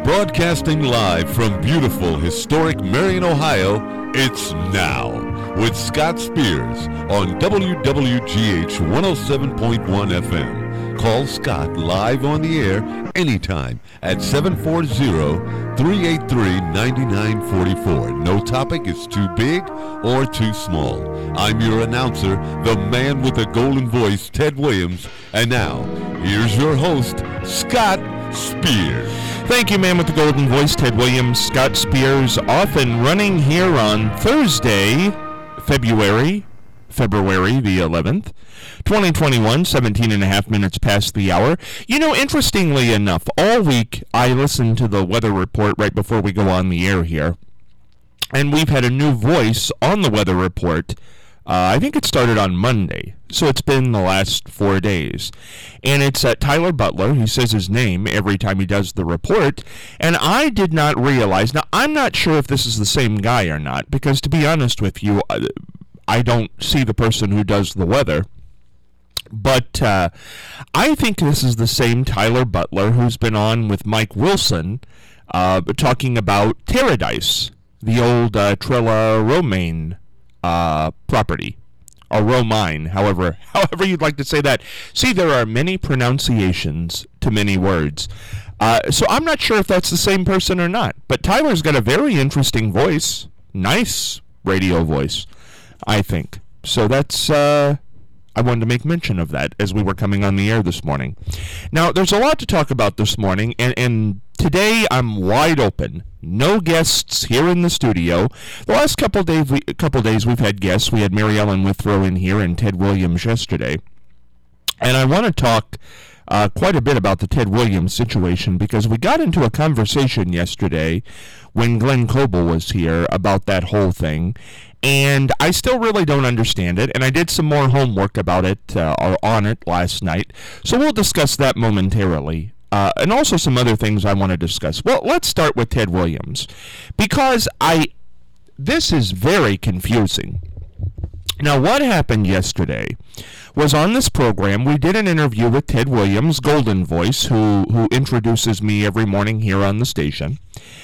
Broadcasting live from beautiful, historic Marion, Ohio, it's Now with Scott Spears on WWGH 107.1 FM. Call Scott live on the air anytime at 740-383-9944. No topic is too big or too small. I'm your announcer, the man with the golden voice, Ted Williams. And now, here's your host, Scott Spears. Thank you, man with the golden voice, Ted Williams. Scott Spears, off and running here on Thursday, February the 11th, 2021, 17 and a half minutes past the hour. You know, interestingly enough, all week I listened to the weather report right before we go on the air here, and we've had a new voice on the weather report. I think it started on Monday, so it's been the last 4 days. And it's Tyler Butler. He says his name every time he does the report. And I did not realize, now I'm not sure if this is the same guy or not, because to be honest with you, I don't see the person who does the weather. But I think this is the same Tyler Butler who's been on with Mike Wilson talking about Terradice, the old Trilla Romaine property, or Romine, however you'd like to say that. See, there are many pronunciations to many words. So I'm not sure if that's the same person or not. But Tyler's got a very interesting voice. Nice radio voice, I think. So that's, I wanted to make mention of that as we were coming on the air this morning. Now, there's a lot to talk about this morning, and today I'm wide open. No guests here in the studio. The last couple days we've had guests. We had Mary Ellen Withrow in here and Ted Williams yesterday. And I want to talk quite a bit about the Ted Williams situation, because we got into a conversation yesterday when Glenn Coble was here about that whole thing. And I still really don't understand it, and I did some more homework about it, or on it last night. So we'll discuss that momentarily. And also some other things I want to discuss. Well, let's start with Ted Williams, because this is very confusing. Now, what happened yesterday was, on this program, we did an interview with Ted Williams, Golden Voice, who introduces me every morning here on the station.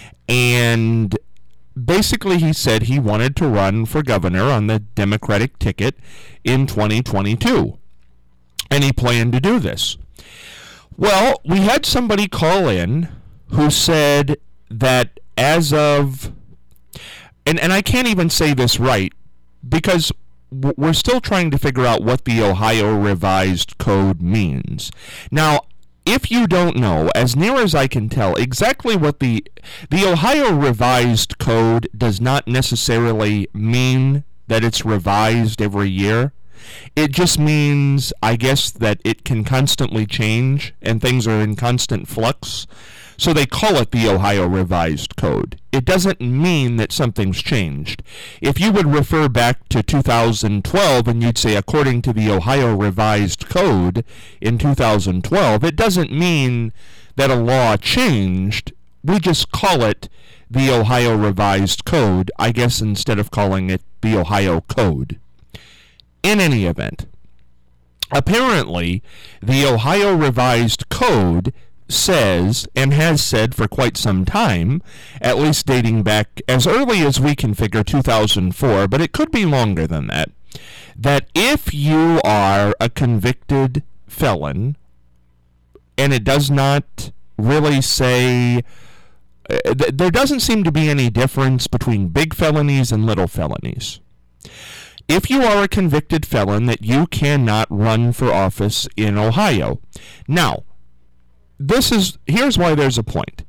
And basically he said he wanted to run for governor on the Democratic ticket in 2022. And he planned to do this. Well, we had somebody call in who said that as of, and I can't even say this right, because we're still trying to figure out what the Ohio Revised Code means. Now, if you don't know, as near as I can tell, exactly what the Ohio Revised Code does not necessarily mean that it's revised every year. It just means, I guess, that it can constantly change and things are in constant flux. So they call it the Ohio Revised Code. It doesn't mean that something's changed. If you would refer back to 2012 and you'd say, according to the Ohio Revised Code in 2012, it doesn't mean that a law changed. We just call it the Ohio Revised Code, I guess, instead of calling it the Ohio Code. In any event, apparently, the Ohio Revised Code says, and has said for quite some time, at least dating back as early as we can figure 2004, but it could be longer than that, that if you are a convicted felon, and it does not really say, there doesn't seem to be any difference between big felonies and little felonies. If you are a convicted felon, that you cannot run for office in Ohio. Now, here's why there's a point.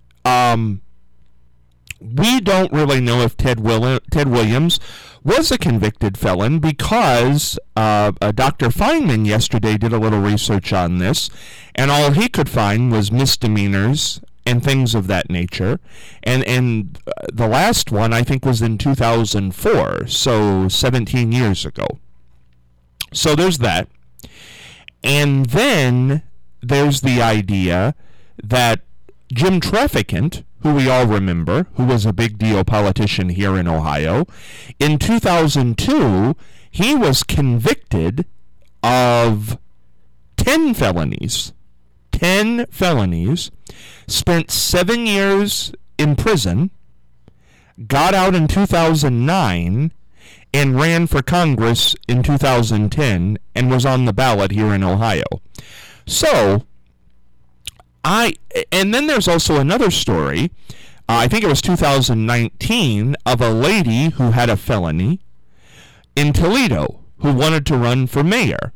We don't really know if Ted Williams was a convicted felon, because Dr. Feynman yesterday did a little research on this, and all he could find was misdemeanors and things of that nature. And the last one, I think, was in 2004, so 17 years ago. So there's that. And then there's the idea that Jim Traficant, who we all remember, who was a big deal politician here in Ohio, in 2002, he was convicted of 10 felonies. 10 felonies, spent 7 years in prison, got out in 2009, and ran for Congress in 2010 and was on the ballot here in Ohio. So, and then there's also another story, I think it was 2019, of a lady who had a felony in Toledo who wanted to run for mayor.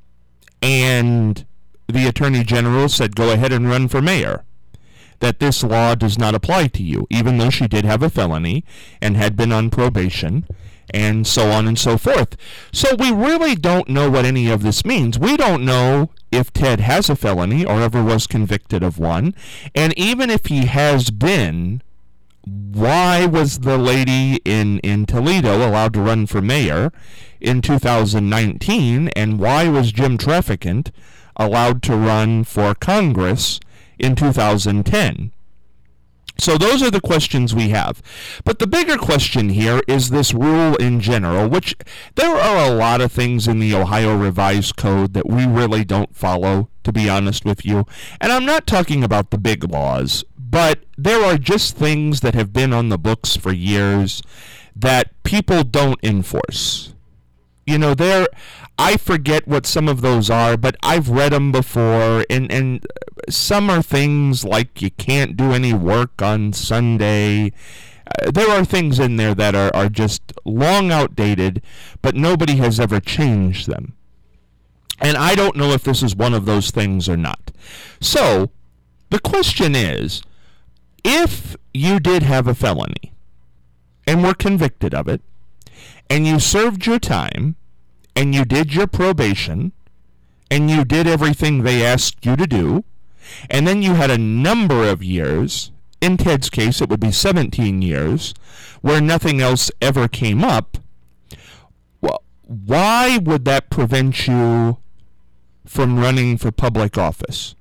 And the Attorney General said, go ahead and run for mayor, that this law does not apply to you, even though she did have a felony and had been on probation, and so on and so forth. So we really don't know what any of this means. We don't know if Ted has a felony or ever was convicted of one. And even if he has been, why was the lady in Toledo allowed to run for mayor in 2019? And why was Jim Traficant allowed to run for Congress in 2010? So those are the questions we have. But the bigger question here is this rule in general, which there are a lot of things in the Ohio Revised Code that we really don't follow, to be honest with you. And I'm not talking about the big laws, but there are just things that have been on the books for years that people don't enforce. You know, I forget what some of those are, but I've read them before, and some are things like you can't do any work on Sunday. There are things in there that are just long outdated, but nobody has ever changed them. And I don't know if this is one of those things or not. So, the question is, if you did have a felony and were convicted of it, and you served your time, and you did your probation, and you did everything they asked you to do, and then you had a number of years, in Ted's case it would be 17 years, where nothing else ever came up, well, why would that prevent you from running for public office?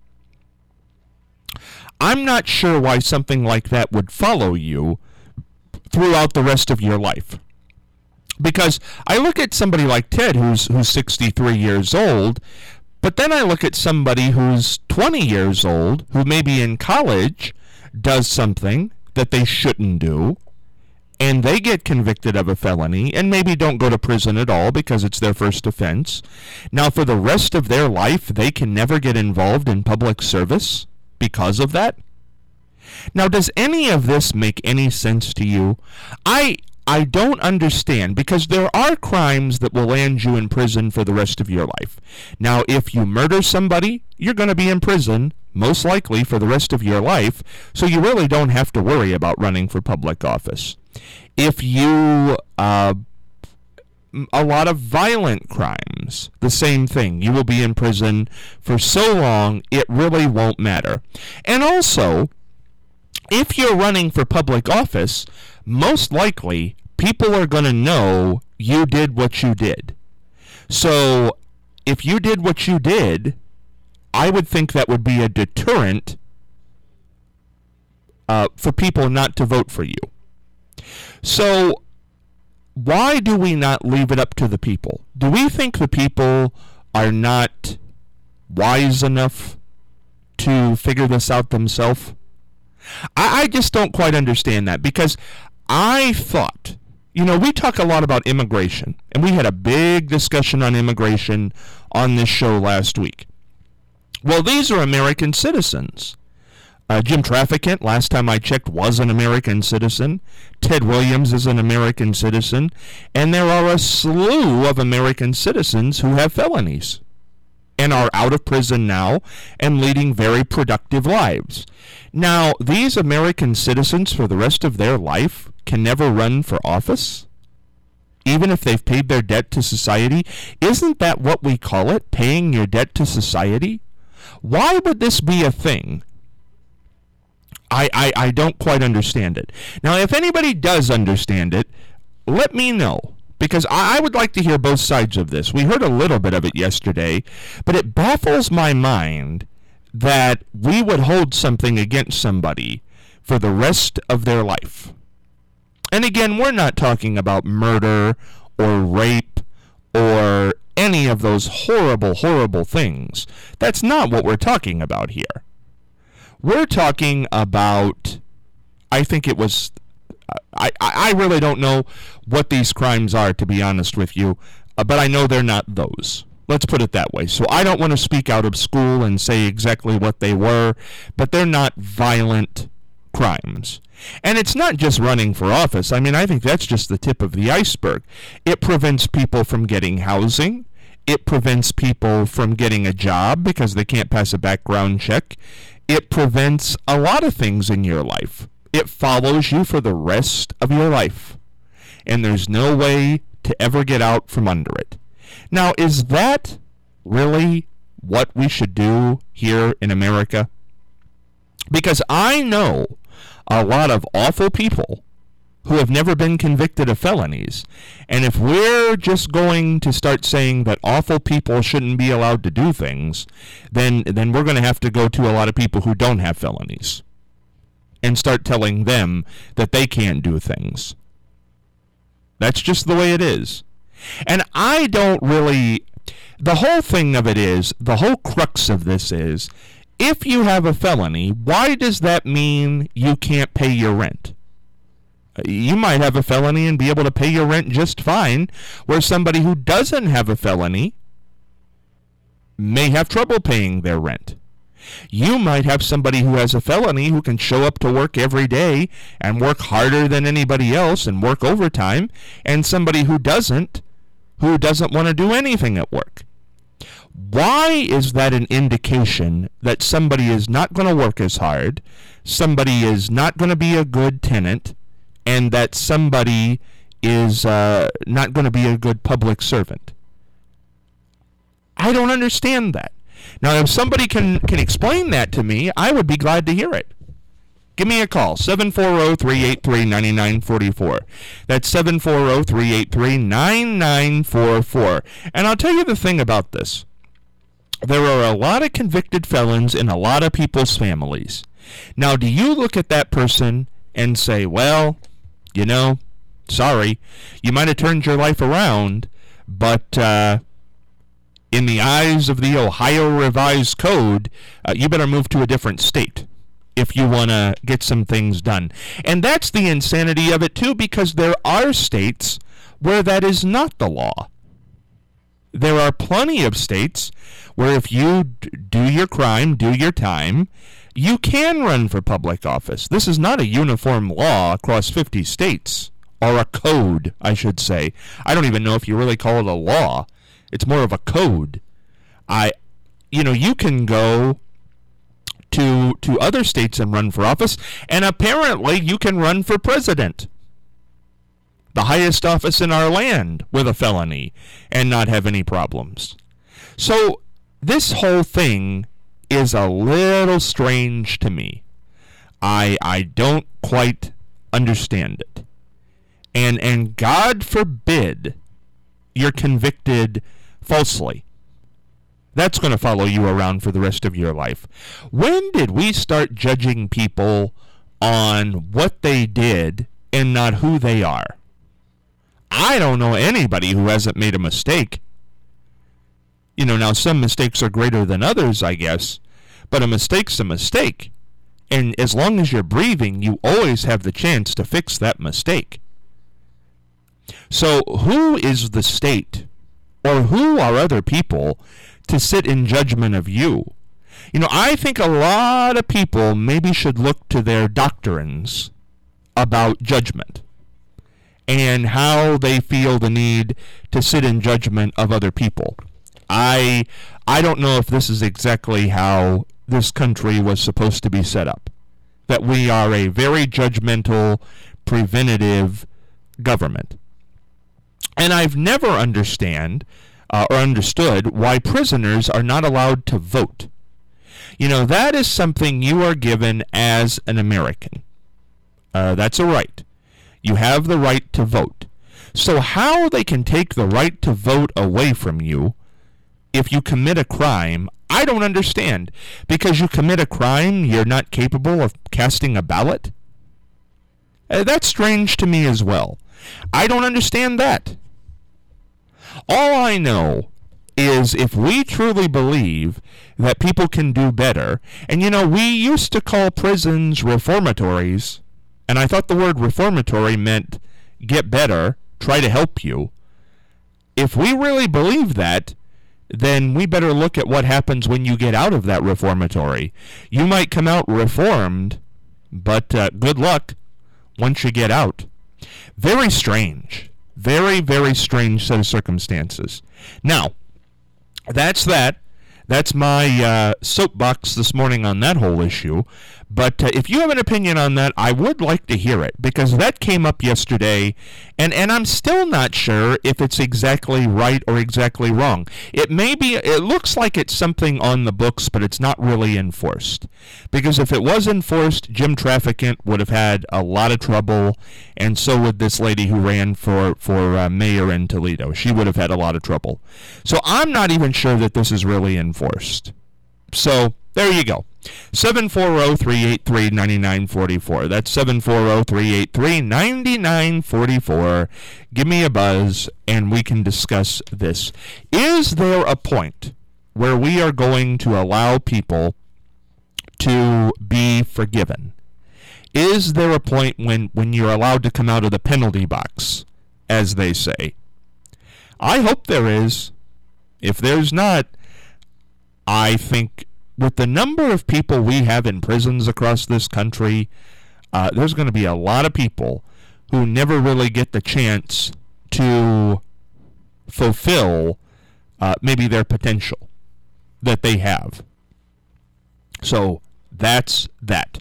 I'm not sure why something like that would follow you throughout the rest of your life. Because I look at somebody like Ted, who's 63 years old, but then I look at somebody who's 20 years old, who maybe in college does something that they shouldn't do, and they get convicted of a felony, and maybe don't go to prison at all because it's their first offense. Now, for the rest of their life, they can never get involved in public service because of that? Now, does any of this make any sense to you? I don't understand, because there are crimes that will land you in prison for the rest of your life. Now, if you murder somebody, you're going to be in prison, most likely for the rest of your life, so you really don't have to worry about running for public office. If you, a lot of violent crimes, the same thing. You will be in prison for so long, it really won't matter. And also, if you're running for public office, most likely people are going to know you did what you did. So if you did what you did, I would think that would be a deterrent for people not to vote for you. So why do we not leave it up to the people? Do we think the people are not wise enough to figure this out themselves? I just don't quite understand that, because I thought, you know, we talk a lot about immigration, and we had a big discussion on immigration on this show last week. Well, these are American citizens. Jim Traficant, last time I checked, was an American citizen. Ted Williams is an American citizen. And there are a slew of American citizens who have felonies and are out of prison now and leading very productive lives. Now, these American citizens for the rest of their life can never run for office, even if they've paid their debt to society. Isn't that what we call it, paying your debt to society? Why would this be a thing? I don't quite understand it. Now, if anybody does understand it, let me know, because I would like to hear both sides of this. We heard a little bit of it yesterday, but it baffles my mind that we would hold something against somebody for the rest of their life. And again, we're not talking about murder or rape or any of those horrible, horrible things. That's not what we're talking about here. We're talking about, I think it was, I really don't know what these crimes are, to be honest with you, but I know they're not those. Let's put it that way. So I don't want to speak out of school and say exactly what they were, but they're not violent crimes. And it's not just running for office. I mean, I think that's just the tip of the iceberg. It prevents people from getting housing. It prevents people from getting a job because they can't pass a background check. It prevents a lot of things in your life. It follows you for the rest of your life. And there's no way to ever get out from under it. Now, is that really what we should do here in America? Because I know a lot of awful people who have never been convicted of felonies. And if we're just going to start saying that awful people shouldn't be allowed to do things, then we're going to have to go to a lot of people who don't have felonies and start telling them that they can't do things. That's just the way it is. And I don't really, the whole thing of it is, the whole crux of this is, if you have a felony, why does that mean you can't pay your rent? You might have a felony and be able to pay your rent just fine, where somebody who doesn't have a felony may have trouble paying their rent. You might have somebody who has a felony who can show up to work every day and work harder than anybody else and work overtime, and somebody who doesn't want to do anything at work. Why is that an indication that somebody is not going to work as hard, somebody is not going to be a good tenant, and that somebody is not going to be a good public servant? I don't understand that. Now, if somebody can explain that to me, I would be glad to hear it. Give me a call, 740-383-9944. That's 740-383-9944. And I'll tell you the thing about this. There are a lot of convicted felons in a lot of people's families. Now, do you look at that person and say, well, you know, sorry, you might have turned your life around, but in the eyes of the Ohio Revised Code, you better move to a different state if you want to get some things done. And that's the insanity of it, too, because there are states where that is not the law. There are plenty of states where if you do your crime, do your time, you can run for public office. This is not a uniform law across 50 states, or a code, I should say. I don't even know if you really call it a law. It's more of a code. You can go to other states and run for office, and apparently you can run for president, the highest office in our land, with a felony and not have any problems. So this whole thing is a little strange to me. I don't quite understand it. And God forbid you're convicted falsely. That's going to follow you around for the rest of your life. When did we start judging people on what they did and not who they are? I don't know anybody who hasn't made a mistake. Now some mistakes are greater than others, I guess, but a mistake's a mistake. And as long as you're breathing, you always have the chance to fix that mistake. So who is the state, or who are other people to sit in judgment of you? I think a lot of people maybe should look to their doctrines about judgment and how they feel the need to sit in judgment of other people. I don't know if this is exactly how this country was supposed to be set up, that we are a very judgmental, preventative government. And I've never understood why prisoners are not allowed to vote. That is something you are given as an American. That's a right. You have the right to vote. So how they can take the right to vote away from you if you commit a crime, I don't understand. Because you commit a crime, you're not capable of casting a ballot? That's strange to me as well. I don't understand that. All I know is if we truly believe that people can do better, and we used to call prisons reformatories, and I thought the word reformatory meant get better, try to help you. If we really believe that, then we better look at what happens when you get out of that reformatory. You might come out reformed, but good luck once you get out. Very strange. Very, very strange set of circumstances. Now, that's that. That's my soapbox this morning on that whole issue. But if you have an opinion on that, I would like to hear it, because that came up yesterday, and I'm still not sure if it's exactly right or exactly wrong. It looks like it's something on the books, but it's not really enforced. Because if it was enforced, Jim Traficant would have had a lot of trouble, and so would this lady who ran for mayor in Toledo. She would have had a lot of trouble. So I'm not even sure that this is really enforced. So there you go. 740-383-9944. That's 740-383-9944. Give me a buzz and we can discuss this. Is there a point where we are going to allow people to be forgiven? Is there a point when you're allowed to come out of the penalty box, as they say? I hope there is. If there's not, I think with the number of people we have in prisons across this country, there's going to be a lot of people who never really get the chance to fulfill maybe their potential that they have. So that's that.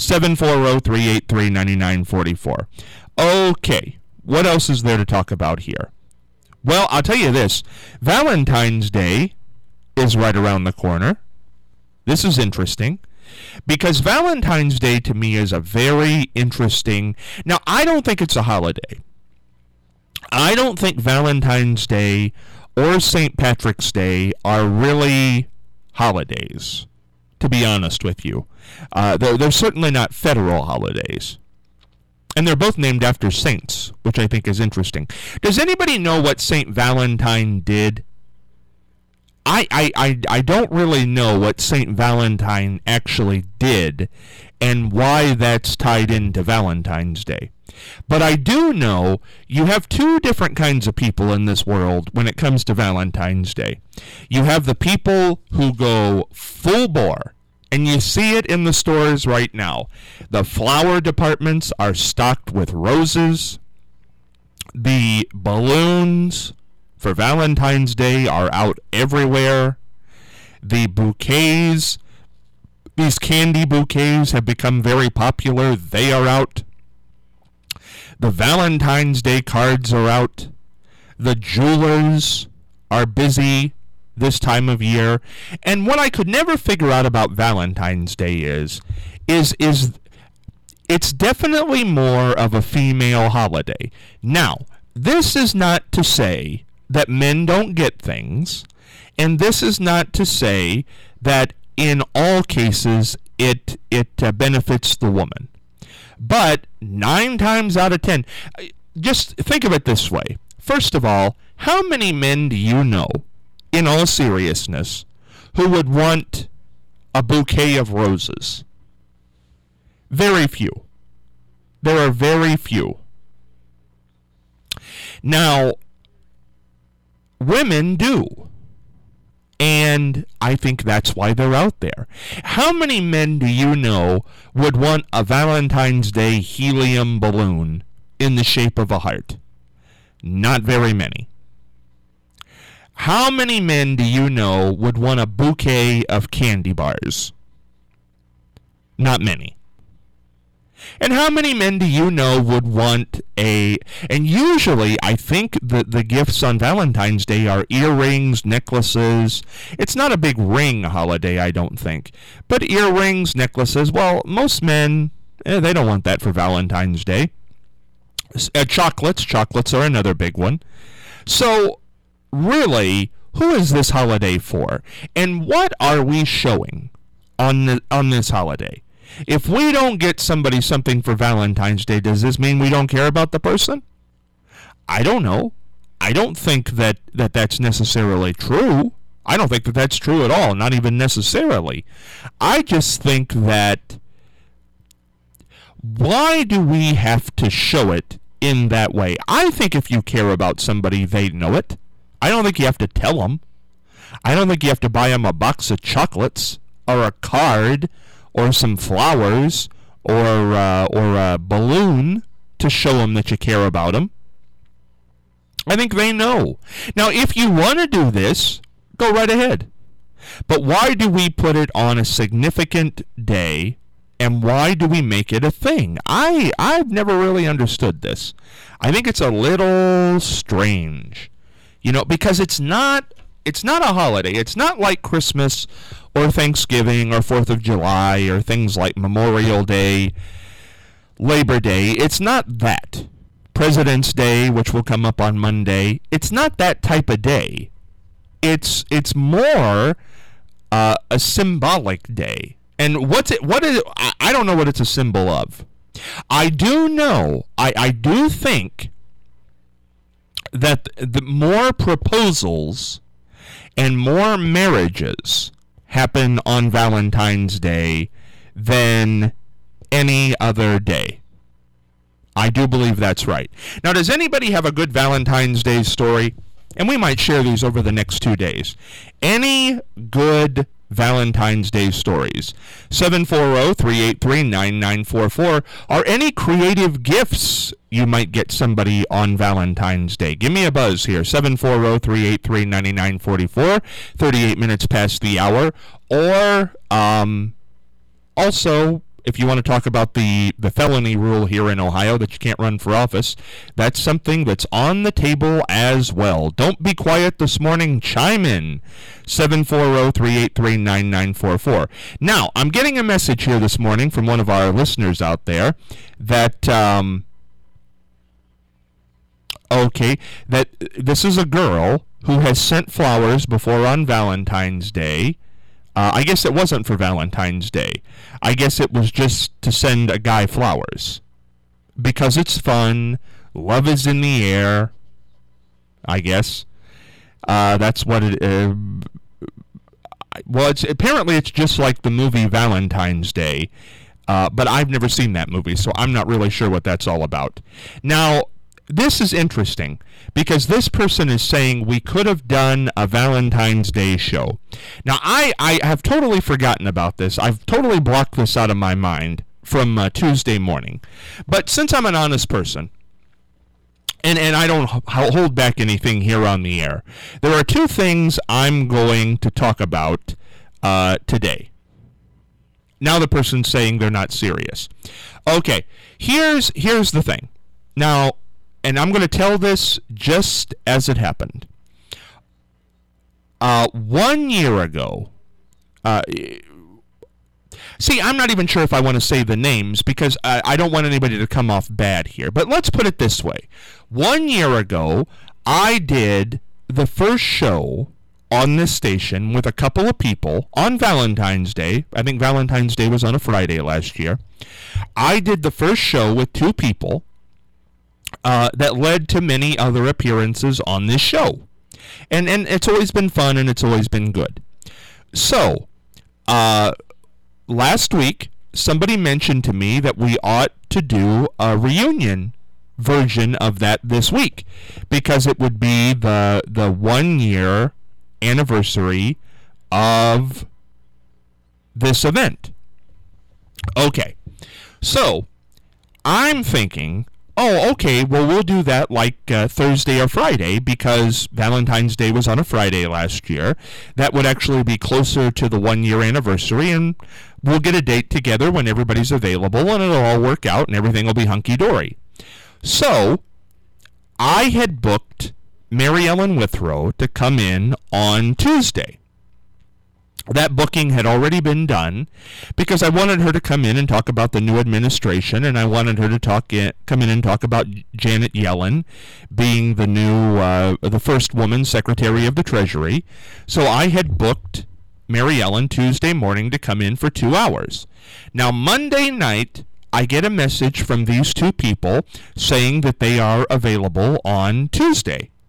740-383-9944. Okay, what else is there to talk about here? Well, I'll tell you this. Valentine's Day is right around the corner. This is interesting, because Valentine's Day to me is a very interesting... Now, I don't think it's a holiday. I don't think Valentine's Day or St. Patrick's Day are really holidays, to be honest with you. They're certainly not federal holidays. And they're both named after saints, which I think is interesting. Does anybody know what St. Valentine did? I don't really know what St. Valentine actually did and why that's tied into Valentine's Day. But I do know you have two different kinds of people in this world when it comes to Valentine's Day. You have the people who go full bore, and you see it in the stores right now. The flower departments are stocked with roses. The balloons for Valentine's Day are out everywhere. The bouquets, these candy bouquets have become very popular. They are out. The Valentine's Day cards are out. The jewelers are busy this time of year. And what I could never figure out about Valentine's Day is it's definitely more of a female holiday. Now, this is not to say that men don't get things, and this is not to say that in all cases it benefits the woman. But 9 times out of 10, just think of it this way. First of all, how many men do you know, in all seriousness, who would want a bouquet of roses? Very few. There are very few. Now, women do. And I think that's why they're out there. How many men do you know would want a Valentine's Day helium balloon in the shape of a heart? Not very many. How many men do you know would want a bouquet of candy bars? Not many. And how many men do you know would want and usually I think that the gifts on Valentine's Day are earrings, necklaces. It's not a big ring holiday, I don't think. But earrings, necklaces, well, most men, they don't want that for Valentine's Day. Chocolates are another big one. So, really, who is this holiday for? And what are we showing on this holiday? If we don't get somebody something for Valentine's Day, does this mean we don't care about the person? I don't know. I don't think that's necessarily true. I don't think that's true at all, not even necessarily. I just think that why do we have to show it in that way? I think if you care about somebody, they know it. I don't think you have to tell them. I don't think you have to buy them a box of chocolates or a card or some flowers or a balloon to show them that you care about them. I think they know. Now, if you want to do this, go right ahead. But why do we put it on a significant day, and why do we make it a thing? I've never really understood this. I think it's a little strange. Because it's not a holiday. It's not like Christmas or Thanksgiving or 4th of July or things like Memorial Day, Labor Day. It's not that. President's Day, which will come up on Monday. It's not that type of day. It's more a symbolic day. And what is it? I don't know what it's a symbol of. I do know, I do think that the more proposals and more marriages happen on Valentine's Day than any other day. I do believe that's right. Now, does anybody have a good Valentine's Day story? And we might share these over the next 2 days. Any good Valentine's Day stories? 740-383-9944. Are any creative gifts you might get somebody on Valentine's Day? Give me a buzz here. 740-383-9944. 38 minutes past the hour. Or also, if you want to talk about the felony rule here in Ohio that you can't run for office, that's something that's on the table as well. Don't be quiet this morning. Chime in. 740-383-9944. Now, I'm getting a message here this morning from one of our listeners out there that, that this is a girl who has sent flowers before on Valentine's Day. I guess it wasn't for Valentine's Day. I guess it was just to send a guy flowers. Because it's fun. Love is in the air. I guess. That's what it is. Well, apparently it's just like the movie Valentine's Day. But I've never seen that movie, so I'm not really sure what that's all about. Now, this is interesting because this person is saying we could have done a Valentine's Day show. Now, I have totally forgotten about this. I've totally blocked this out of my mind from Tuesday morning. But since I'm an honest person, and I don't hold back anything here on the air, there are two things I'm going to talk about today. Now the person's saying they're not serious. Okay, here's the thing. Now, and I'm going to tell this just as it happened. 1 year ago, see, I'm not even sure if I want to say the names because I don't want anybody to come off bad here. But let's put it this way. 1 year ago, I did the first show on this station with a couple of people on Valentine's Day. I think Valentine's Day was on a Friday last year. I did the first show with two people. That led to many other appearances on this show. And it's always been fun and it's always been good. So, last week, somebody mentioned to me that we ought to do a reunion version of that this week because it would be the 1 year anniversary of this event. Okay, so I'm thinking, oh, okay, well, we'll do that like Thursday or Friday because Valentine's Day was on a Friday last year. That would actually be closer to the 1 year anniversary, and we'll get a date together when everybody's available, and it'll all work out, and everything will be hunky-dory. So, I had booked Mary Ellen Withrow to come in on Tuesday. That booking had already been done because I wanted her to come in and talk about the new administration, and I wanted her to come in and talk about Janet Yellen being the new, the first woman Secretary of the Treasury. So I had booked Mary Ellen Tuesday morning to come in for 2 hours. Now, Monday night, I get a message from these two people saying that they are available on Tuesday.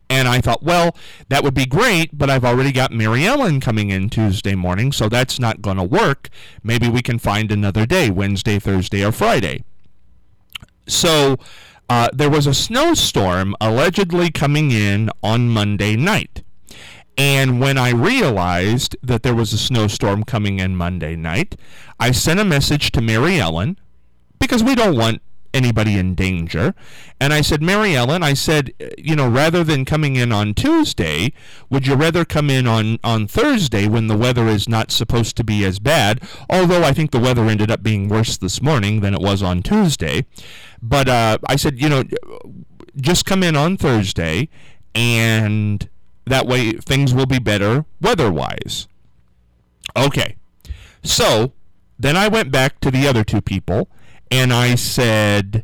And I thought, well, that would be great, but I've already got Mary Ellen coming in Tuesday morning, so that's not going to work. Maybe we can find another day, Wednesday, Thursday, or Friday. So there was a snowstorm allegedly coming in on Monday night. And when I realized that there was a snowstorm coming in Monday night, I sent a message to Mary Ellen, because we don't want anybody in danger. And I said, Mary Ellen, I said, rather than coming in on Tuesday, would you rather come in on Thursday when the weather is not supposed to be as bad? Although I think the weather ended up being worse this morning than it was on Tuesday. But I said, just come in on Thursday, and that way things will be better weather-wise. Okay. So then I went back to the other two people, and I said,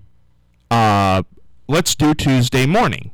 let's do Tuesday morning.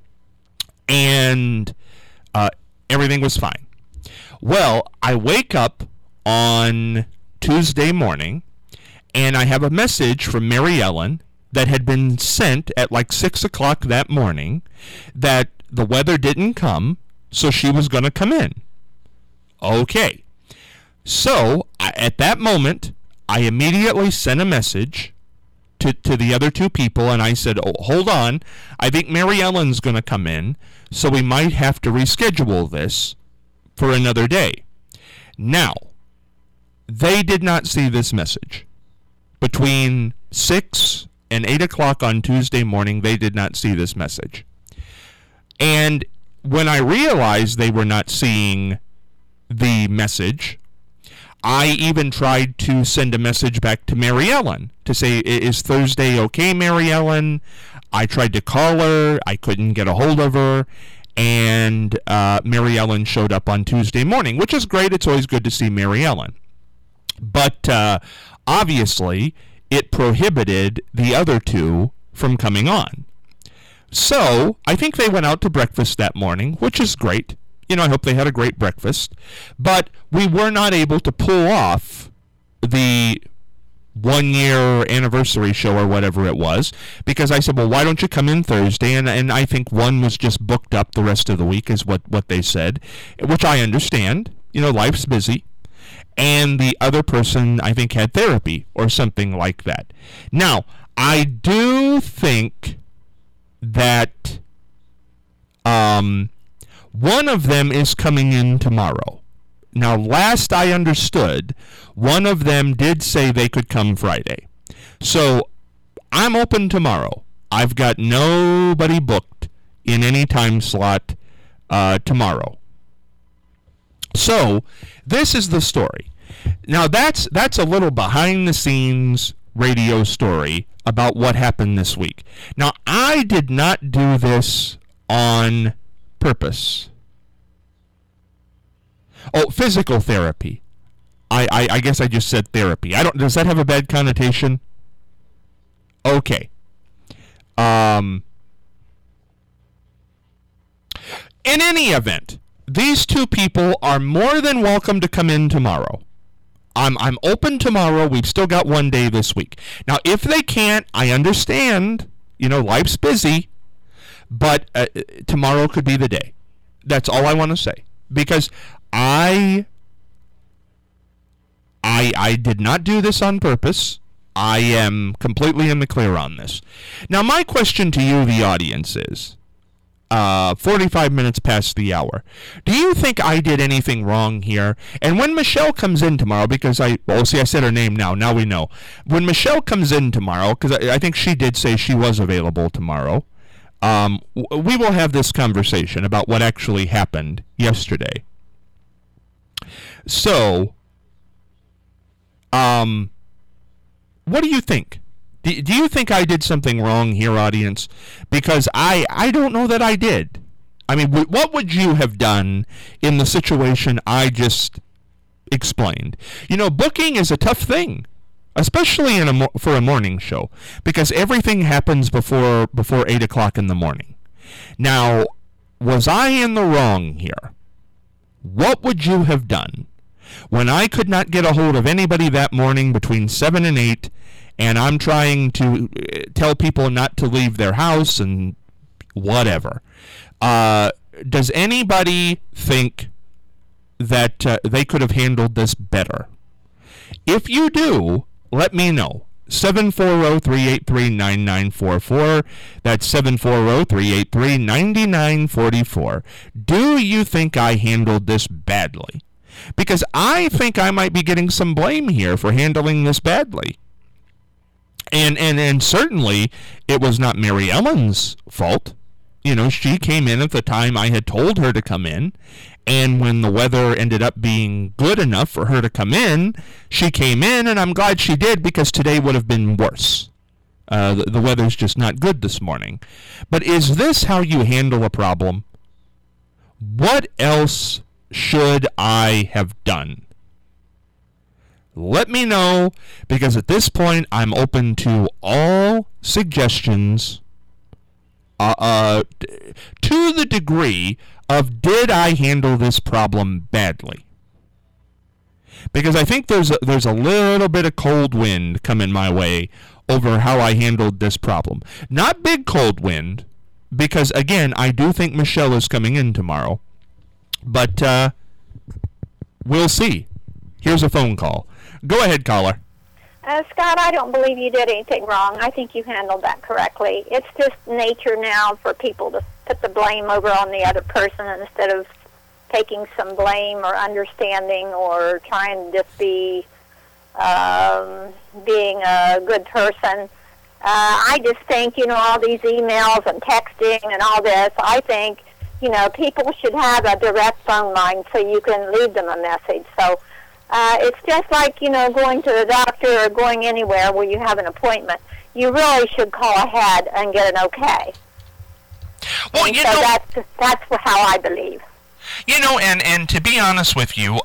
And everything was fine. Well, I wake up on Tuesday morning, and I have a message from Mary Ellen that had been sent at like 6 o'clock that morning that the weather didn't come, so she was going to come in. Okay. So, at that moment, I immediately sent a message to the other two people, and I said, oh, hold on, I think Mary Ellen's going to come in, so we might have to reschedule this for another day. Now, they did not see this message. Between 6 and 8 o'clock on Tuesday morning, they did not see this message. And when I realized they were not seeing the message, I even tried to send a message back to Mary Ellen to say, is Thursday okay, Mary Ellen? I tried to call her. I couldn't get a hold of her. And Mary Ellen showed up on Tuesday morning, which is great. It's always good to see Mary Ellen. But obviously, it prohibited the other two from coming on. So I think they went out to breakfast that morning, which is great. I hope they had a great breakfast. But we were not able to pull off the 1-year anniversary show or whatever it was, because I said, well, why don't you come in Thursday? And I think one was just booked up the rest of the week is what they said, which I understand. Life's busy. And the other person, I think, had therapy or something like that. Now, I do think that one of them is coming in tomorrow. Now, last I understood, one of them did say they could come Friday. So, I'm open tomorrow. I've got nobody booked in any time slot tomorrow. So, this is the story. Now, that's a little behind-the-scenes radio story about what happened this week. Now, I did not do this on purpose. Oh, physical therapy. I guess I just said therapy. Does that have a bad connotation? Okay. In any event, these two people are more than welcome to come in tomorrow. I'm open tomorrow. We've still got one day this week. Now, if they can't, I understand. Life's busy. But tomorrow could be the day. That's all I want to say. Because I did not do this on purpose. I am completely in the clear on this. Now, my question to you, the audience, is 45 minutes past the hour. Do you think I did anything wrong here? And when Michelle comes in tomorrow, because I said her name now. Now we know. When Michelle comes in tomorrow, because I think she did say she was available tomorrow, we will have this conversation about what actually happened yesterday. So, what do you think? Do you think I did something wrong here, audience? Because I don't know that I did. I mean, what would you have done in the situation I just explained? Booking is a tough thing, especially for a morning show, because everything happens before 8 o'clock in the morning. Now, was I in the wrong here? What would you have done when I could not get a hold of anybody that morning between 7 and 8, and I'm trying to tell people not to leave their house and whatever? Does anybody think that they could have handled this better? If you do, let me know. 740-383-9944. That's 740-383-9944. Do you think I handled this badly? Because I think I might be getting some blame here for handling this badly. And certainly it was not Mary Ellen's fault. She came in at the time I had told her to come in, and when the weather ended up being good enough for her to come in, she came in, and I'm glad she did, because today would have been worse. The weather's just not good this morning. But is this how you handle a problem? What else should I have done? Let me know, because at this point I'm open to all suggestions to the degree of, did I handle this problem badly? Because I think there's a little bit of cold wind coming my way over how I handled this problem. Not big cold wind, because again, I do think Michelle is coming in tomorrow. But we'll see. Here's a phone call. Go ahead, caller. Scott, I don't believe you did anything wrong. I think you handled that correctly. It's just nature now for people to put the blame over on the other person instead of taking some blame or understanding or trying to just be being a good person. I just think, all these emails and texting and all this, I think, people should have a direct phone line so you can leave them a message. So it's just like, going to the doctor or going anywhere where you have an appointment. You really should call ahead and get an okay. Well, and that's how I believe. And to be honest with you,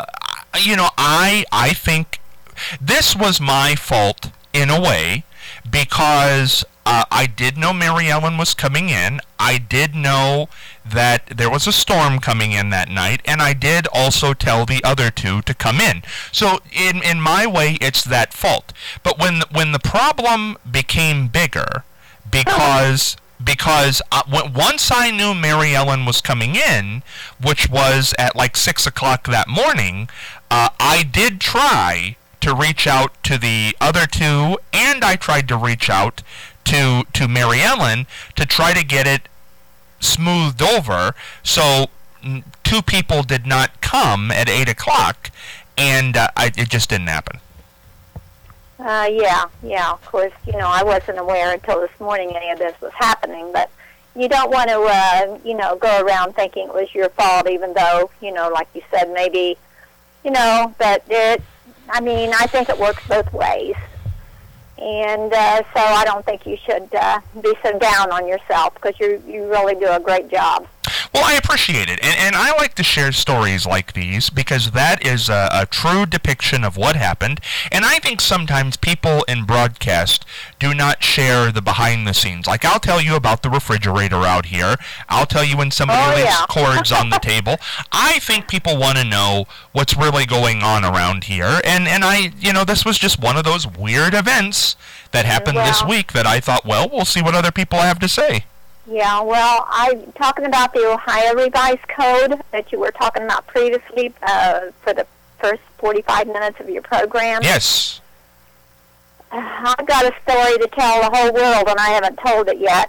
I think this was my fault in a way, because I did know Mary Ellen was coming in. I did know that there was a storm coming in that night, and I did also tell the other two to come in. So in my way, it's that fault. But when the problem became bigger, because once I knew Mary Ellen was coming in, which was at like 6 o'clock that morning, I did try to reach out to the other two, and I tried to reach out to Mary Ellen to try to get it smoothed over so two people did not come at 8 o'clock, and it just didn't happen. Yeah, of course, I wasn't aware until this morning any of this was happening, but you don't want to, go around thinking it was your fault, even though, like you said, maybe, but I think it works both ways. And so I don't think you should be so down on yourself, because you really do a great job. Well, I appreciate it, and I like to share stories like these because that is a true depiction of what happened, and I think sometimes people in broadcast do not share the behind the scenes. Like, I'll tell you about the refrigerator out here. I'll tell you when somebody leaves cords on the table. I think people want to know what's really going on around here, and I, this was just one of those weird events that happened this week that I thought, well, we'll see what other people have to say. Yeah, well, I'm talking about the Ohio Revised Code that you were talking about previously for the first 45 minutes of your program. Yes. I've got a story to tell the whole world, and I haven't told it yet.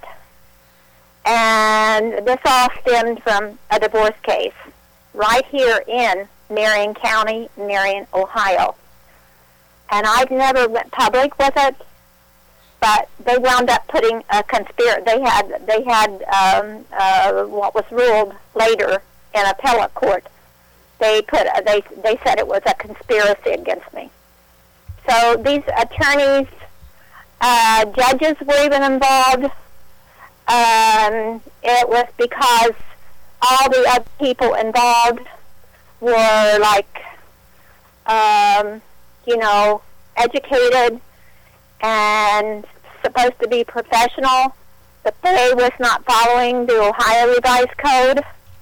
And this all stemmed from a divorce case right here in Marion County, Marion, Ohio. And I've never went public with it, but they wound up putting a conspiracy. They had what was ruled later in appellate court. They said it was a conspiracy against me. So these attorneys, judges were even involved. It was because all the other people involved were educated and supposed to be professional, but they was not following the Ohio Revised Code,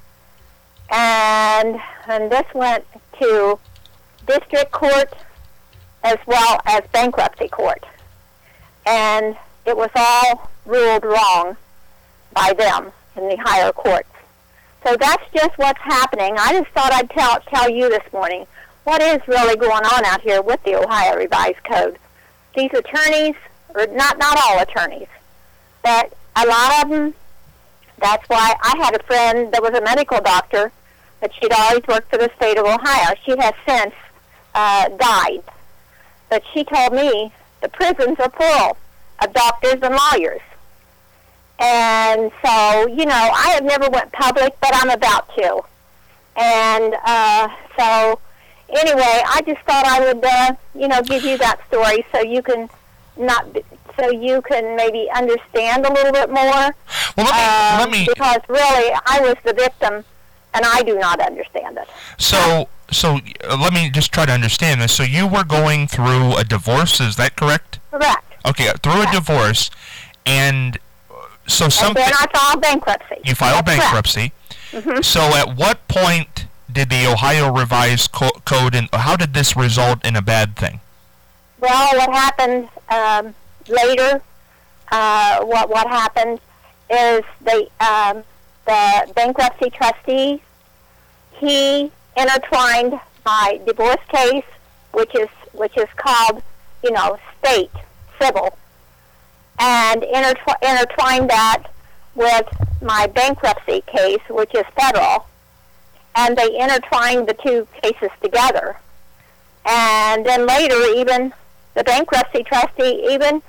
and this went to district court as well as bankruptcy court, and it was all ruled wrong by them. in the higher courts. So that's just what's happening. I just thought I'd tell you this morning what is really going on out here with the Ohio Revised Code. These attorneys, or not all attorneys, but a lot of them, that's why I had a friend that was a medical doctor, but she'd always worked for the state of Ohio. She has since died. But she told me the prisons are full of doctors and lawyers. And so, you know, I have never went public, but I'm about to. And so, anyway, I just thought I would, give you that story so you can maybe understand a little bit more. Well, let me because really, I was the victim, and I do not understand it. So let me just try to understand this. So you were going through a divorce, is that correct? Correct. Okay, through a divorce, and so something. And then I filed bankruptcy. You filed bankruptcy. Mm-hmm. So at what point did the Ohio Revised Code, and how did this result in a bad thing? Well, what happened later? What happened is the bankruptcy trustee, he intertwined my divorce case, which is called, state civil, and intertwined that with my bankruptcy case, which is federal, and they intertwined the two cases together. And then later, even the bankruptcy trustee,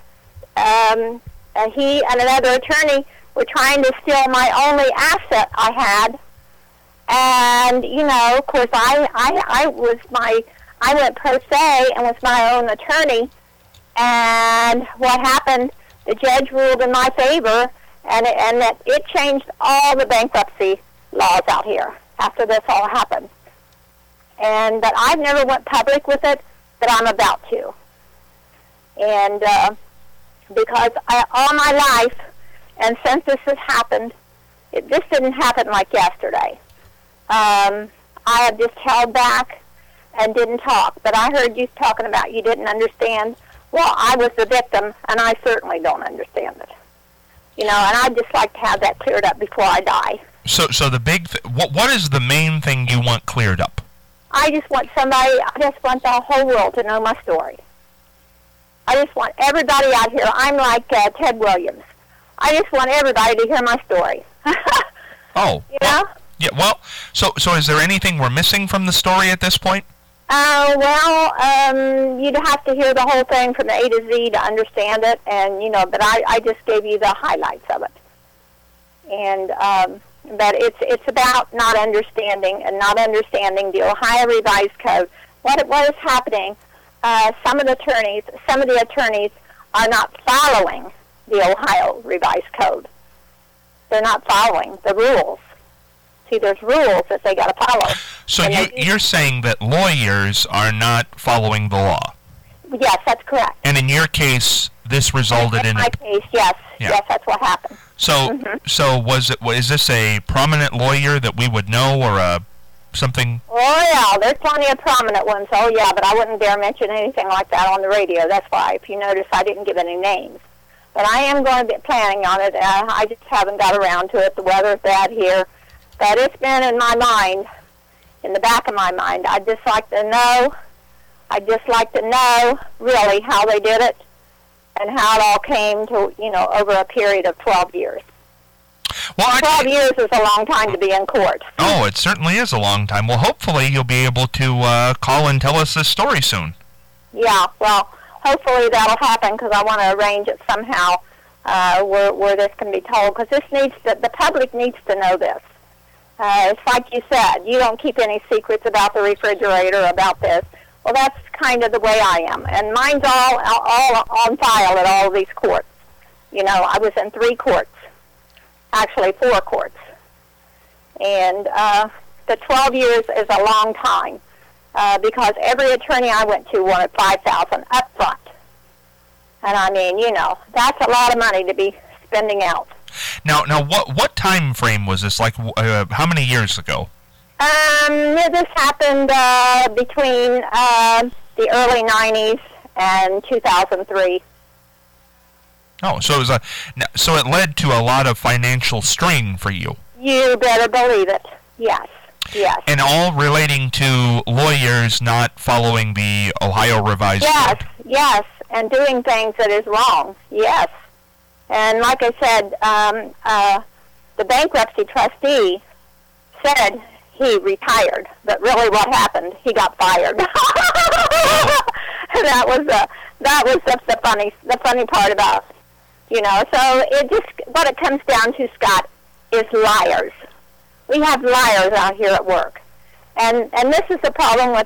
he and another attorney were trying to steal my only asset I had. And, of course, I went pro se and was my own attorney. And what happened, the judge ruled in my favor, and that it changed all the bankruptcy laws out here after this all happened. But I've never went public with it, but I'm about to. And because all my life, and since this has happened, this didn't happen like yesterday. I have just held back and didn't talk. But I heard you talking about you didn't understand. Well, I was the victim, and I certainly don't understand it. And I'd just like to have that cleared up before I die. So the big what is the main thing you want cleared up? I just want the whole world to know my story. I just want everybody out here. I'm like Ted Williams. I just want everybody to hear my story. Oh. Yeah, well, so is there anything we're missing from the story at this point? You'd have to hear the whole thing from the A to Z to understand it, and, but I just gave you the highlights of it. And, but it's about not understanding the Ohio Revised Code. What is happening, some of the attorneys are not following the Ohio Revised Code. They're not following the rules. See, there's rules that they got to follow. So you're saying that lawyers are not following the law? Yes, that's correct. And in your case, this resulted in my case, yes. Yeah. Yes, that's what happened. So, is this a prominent lawyer that we would know, or something? Oh, yeah, there's plenty of prominent ones. Oh, yeah, but I wouldn't dare mention anything like that on the radio. That's why, if you notice, I didn't give any names. But I am going to be planning on it. I just haven't got around to it. The weather's bad here. But it's been in my mind, in the back of my mind. I'd just like to know really how they did it and how it all came to, over a period of 12 years. Well, 12 years is a long time to be in court. Oh, it certainly is a long time. Well, hopefully you'll be able to call and tell us this story soon. Yeah, well, hopefully that'll happen, because I want to arrange it somehow where this can be told, because the public needs to know this. It's like you said, you don't keep any secrets about the refrigerator, about this. Well, that's kind of the way I am. And mine's all on file at all of these courts. I was in 3 courts, actually 4 courts. And the 12 years is a long time because every attorney I went to wanted $5,000 up front. And I mean, that's a lot of money to be spending out. Now, what time frame was this? Like, how many years ago? This happened between the early 90s and 2003. Oh, so it led to a lot of financial strain for you. You better believe it. Yes. Yes. And all relating to lawyers not following the Ohio Revised Code. Yes, and doing things that is wrong. Yes. And like I said, the bankruptcy trustee said he retired, but really what happened? He got fired. that was the funny part about, So it just what it comes down to, Scott, is liars. We have liars out here at work, and this is the problem with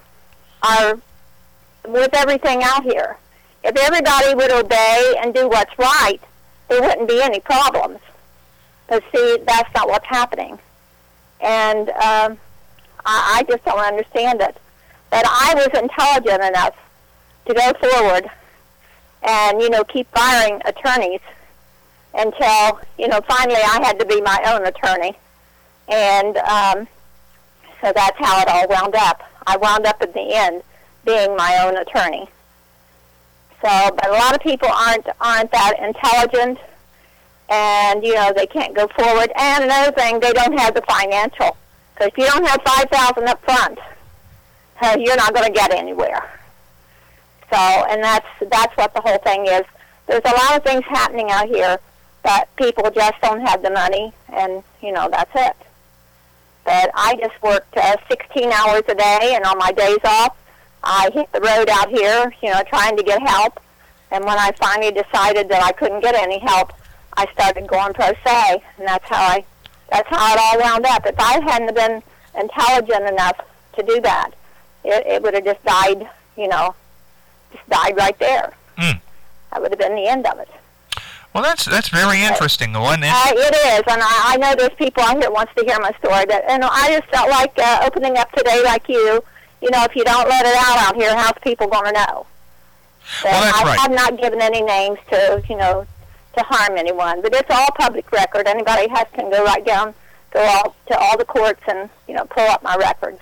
with everything out here. If everybody would obey and do what's right, there wouldn't be any problems. But see, that's not what's happening, and I just don't understand it. But I was intelligent enough to go forward and keep firing attorneys until finally I had to be my own attorney. And so that's how it all wound up. I wound up at the end being my own attorney. But a lot of people aren't that intelligent, and they can't go forward. And another thing, they don't have the financial. Because if you don't have $5,000 up front, you're not going to get anywhere. So, and that's what the whole thing is. There's a lot of things happening out here, but people just don't have the money, and that's it. But I just worked 16 hours a day, and on my days off, I hit the road out here, trying to get help. And when I finally decided that I couldn't get any help, I started going pro se, and that's how it all wound up. If I hadn't been intelligent enough to do that, it would have just died, just died right there. That would have been the end of it. Well, that's very interesting. It is, and I know there's people out here that wants to hear my story. And I just felt like opening up today like you. If you don't let it out here, how's people going to know? Well, that's right. I've not given any names to harm anyone, but it's all public record. Anybody can go to all the courts and pull up my records.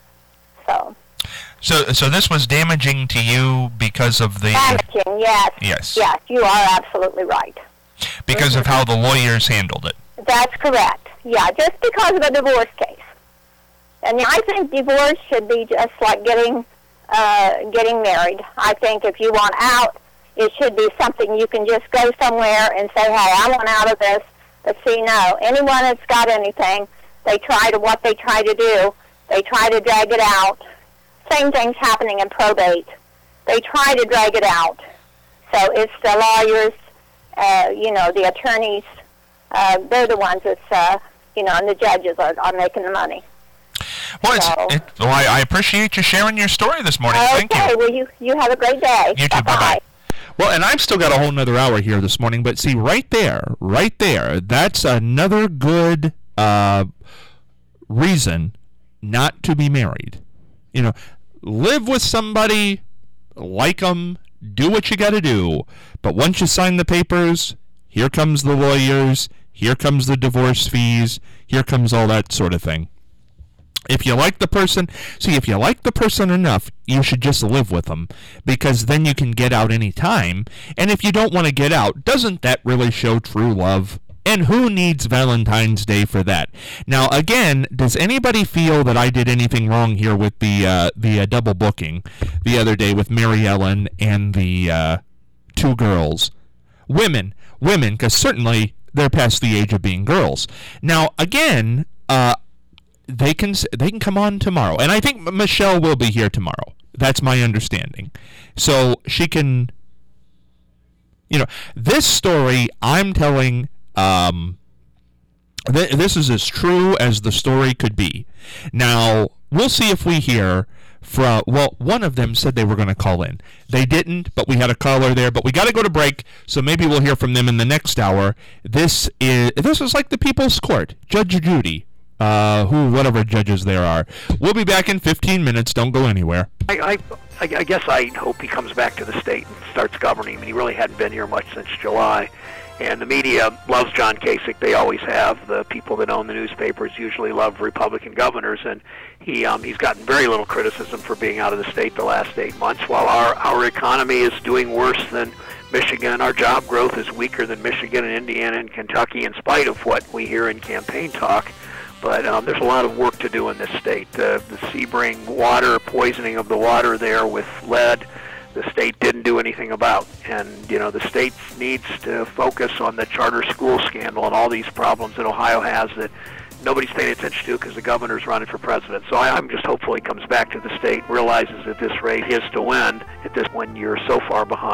So this was damaging to you because of the... Damaging, yes. Yes. Yes, you are absolutely right. Because of how the lawyers handled it. That's correct. Yeah, just because of a divorce case. And I think divorce should be just like getting married. I think if you want out, it should be something you can just go somewhere and say, hey, I want out of this. But see, no, anyone that's got anything, what they try to do, they try to drag it out. Same thing's happening in probate. They try to drag it out. So it's the lawyers, the attorneys, they're the ones that's, and the judges are making the money. Well, I appreciate you sharing your story this morning. Okay, Thank you. Well, you have a great day. You too. Bye-bye. Well, and I've still got a whole nother hour here this morning, but see, right there, that's another good reason not to be married. Live with somebody, like them, do what you got to do. But once you sign the papers, here comes the lawyers, here comes the divorce fees, here comes all that sort of thing. If you like the person enough, you should just live with them, because then you can get out any time. And if you don't want to get out, doesn't that really show true love? And who needs Valentine's Day for that? Now, again, does anybody feel that I did anything wrong here with the double booking the other day with Mary Ellen and the two girls? Women, because certainly they're past the age of being girls. Now, again, they can come on tomorrow, and I think Michelle will be here tomorrow. That's my understanding. So she can, this story I'm telling. This is as true as the story could be. Now, we'll see if we hear from, one of them said they were going to call in. They didn't, but we had a caller there. But we got to go to break, so maybe we'll hear from them in the next hour. This is like the People's Court, Judge Judy, whatever judges there are. We'll be back in 15 minutes. Don't go anywhere. I guess I hope he comes back to the state and starts governing. I mean, he really hadn't been here much since July. And the media loves John Kasich. They always have. The people that own the newspapers usually love Republican governors, and he's gotten very little criticism for being out of the state the last 8 months, while our economy is doing worse than Michigan. Our job growth is weaker than Michigan and Indiana and Kentucky, in spite of what we hear in campaign talk. But there's a lot of work to do in this state. The Sebring water, poisoning of the water there with lead, the state didn't do anything about. And, the state needs to focus on the charter school scandal and all these problems that Ohio has that nobody's paying attention to because the governor's running for president. So I'm just hopeful he comes back to the state, realizes that this race is to win at this when you're so far behind.